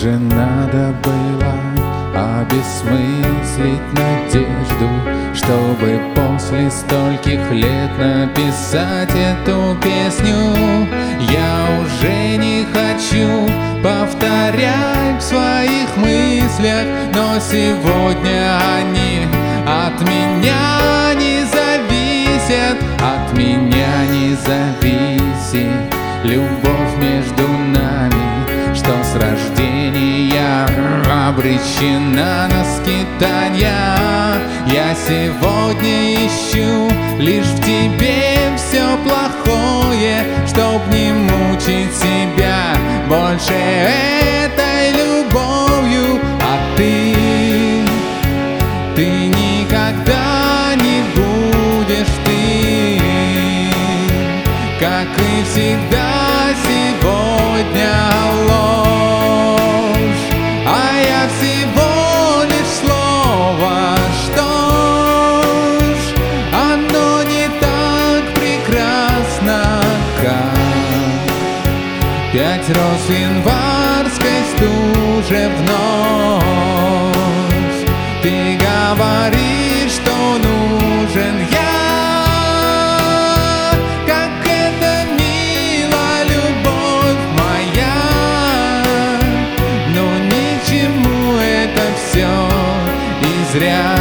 же надо было обесмыслить надежду, чтобы после стольких лет написать эту песню. Я уже не хочу повторять в своих мыслях, но сегодня они от меня не зависят, от меня не зависит любовь между нами, что с рождения обречена на скитанья. Я сегодня ищу лишь в тебе все плохое, чтоб не мучить себя больше этой любовью. А ты никогда не будешь ты, как и всегда сегодня ложь, а я всего лишь слово. Что ж, оно не так прекрасно, как 5 роз январской стуже в ночь. Ты говоришь, что нужен я, зря.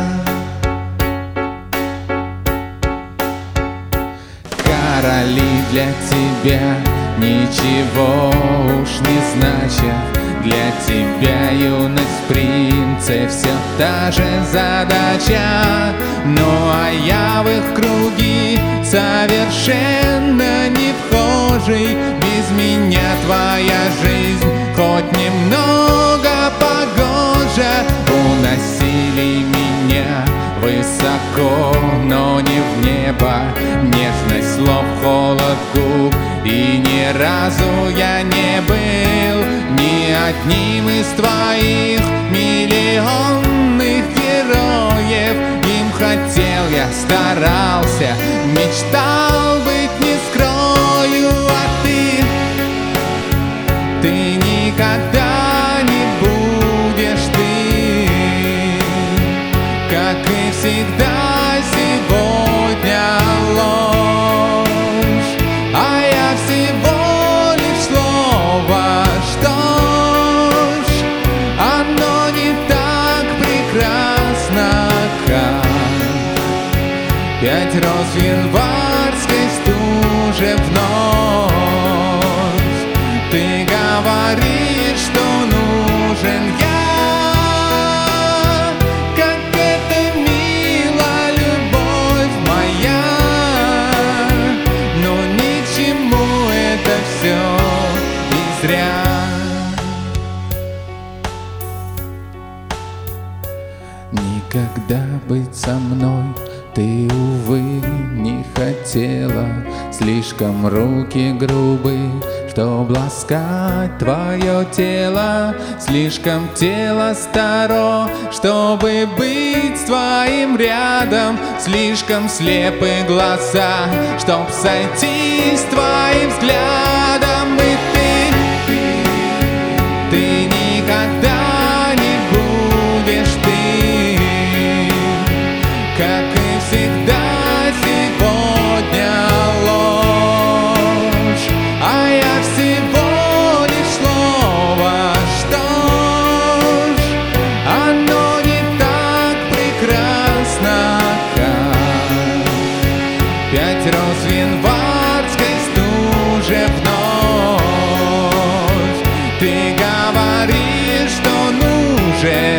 Короли для тебя ничего уж не значат, для тебя юность принца все та же задача. Ну а я в их круги совершенно не вхожий, без меня твоя жизнь хоть немного погожа. Уносили меня высоко, но не в небо, нежность слов, холод губ, и ни разу я не был ни одним из твоих миллионных героев. Им хотел, я старался, мечтал быть, не скрою. А ты никогда не будешь ты, как и всегда сегодня ложь, а я всего лишь слово. Что ж, оно не так прекрасно, как 5 роз январской стуже в ночь. Ты говоришь, что нужен я, как это мило, любовь моя, но ни к чему это все и зря. Никогда быть со мной ты, увы, не хотела, слишком руки грубые, чтоб ласкать твое тело, слишком тело старо, чтобы быть с твоим рядом, слишком слепы глаза, чтоб сойти с твоим взглядом. И ты никогда не будешь ты, как и всегда сегодня ложь, а я всего лишь слово. Что ж, оно не так прекрасно, как 5 роз январской стуже в ночь. Ты говоришь, что нужен